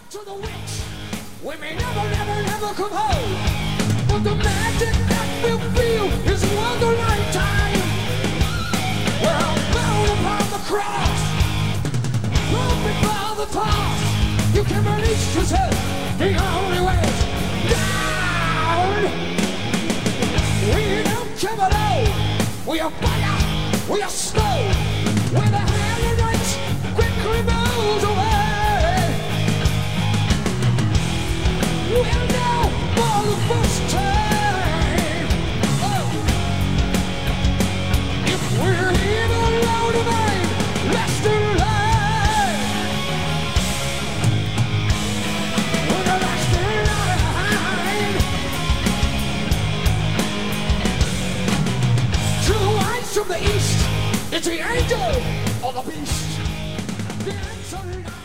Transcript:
To the witch, we may never come home. But the magic that we'll feel is worth a lifetime. We're all bound upon the cross, broken by the past. You can release yourself, the only way is down. We don't care at all. We are fire, we are snow. When the hand of night quickly moves away, we'll know for the first time. Oh. If we're here alone tonight, let's do life. We're the last line. Two eyes from the east, it's the angel or the beast. The answer